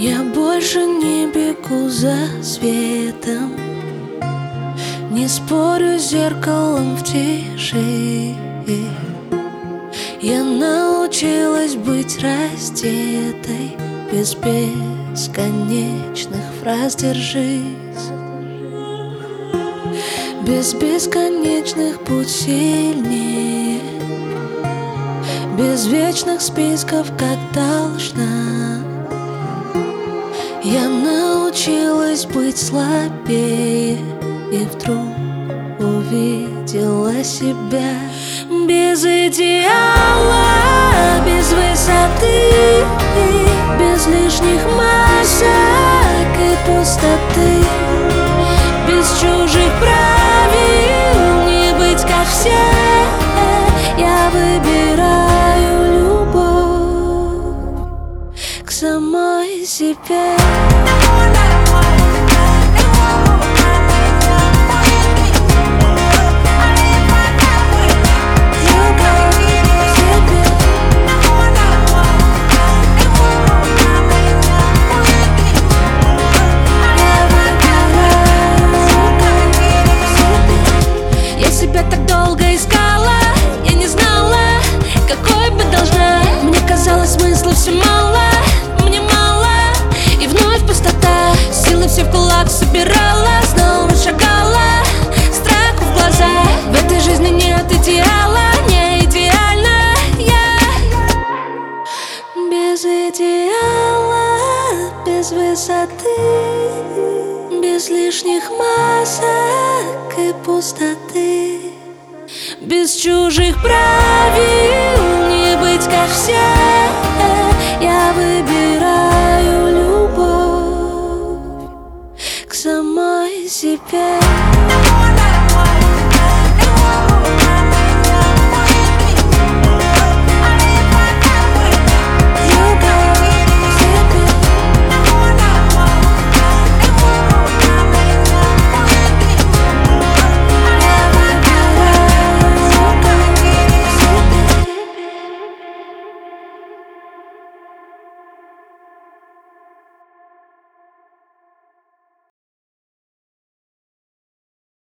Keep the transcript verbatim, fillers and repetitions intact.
Я больше не бегу за светом, не спорю с зеркалом в тиши. Я научилась быть раздетой, без бесконечных фраз «держись». Без бесконечных будь сильнее, без вечных списков, как должна. Я научилась быть слабее и вдруг увидела себя без идеала, без высоты, без лишних масок и пустоты, без чужих правил не быть как все. Я выбираю любовь к самой себе. Так долго искала, я не знала, какой бы должна. Мне казалось, смысла все мало, мне мало, и вновь пустота. Силы все в кулак собирала, снова шагала, страх в глаза. В этой жизни нет идеала, не идеально я. Без идеала, без высоты, без лишних масок и пустоты, без чужих правил не быть как все.